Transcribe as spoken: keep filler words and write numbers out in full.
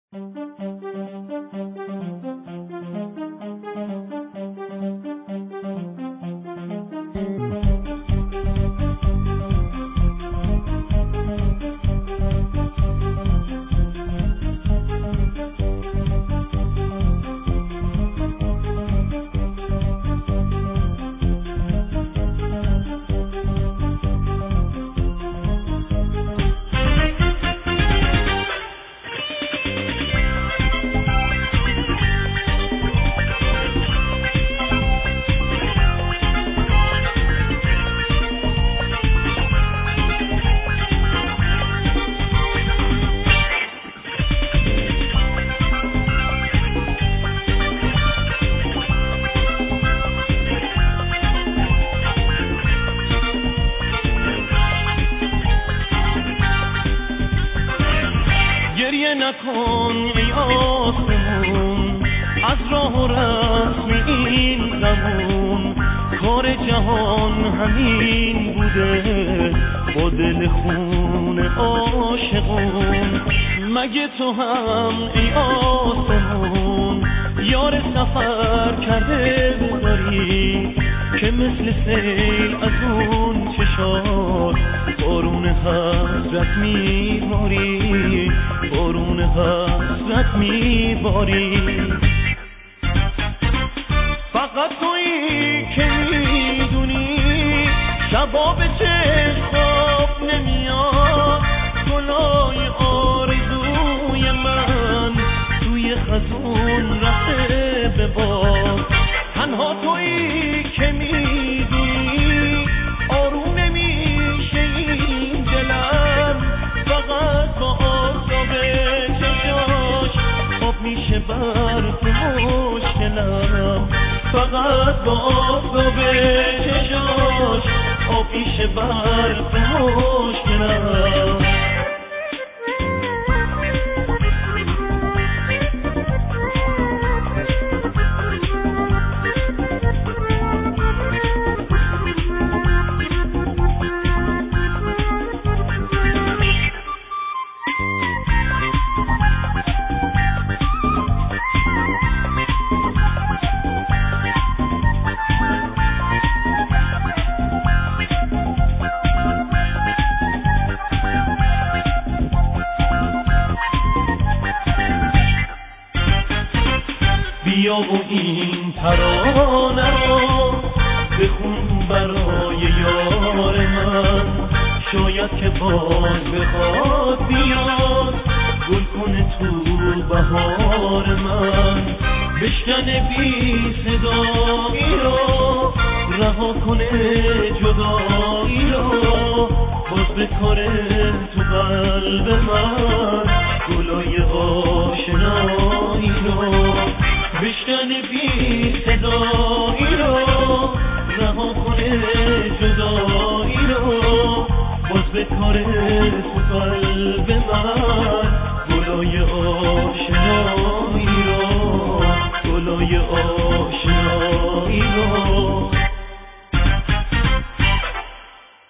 نکن ای آسمون از راه و رسم این زمان، کار جهان همین بوده با دل خون عاشقون. مگه تو هم ای آسمون یار سفر کرده داری که مثل سیل از اون چشات بارون حسرت میباری، بارون حسرت میباری. فقط تویی که میدونی شبا به چشم خواب نمیاد، گلای آرزوی من توی خزون رفته به باد. تنها تویی که میدونی آروم نمیشه این دلم، فقط با آفتاب چشاش خواب میشه برف مشکلم، فقط با آفتاب چشاش خواب میشه برف مشکلم. بیا و این ترانه رو بخون برای یار من، شاید که باز بخواد بیاد گل کنه تو بهار من. بشکنه بی صدایی رو رها کنه جدایی رو، باز بکاره تو قلب من گلای آشنایی رو. بشکنه بی صدایی رو رها کنه جدایی رو، باز بکاره تو قلب من گلای آشنایی.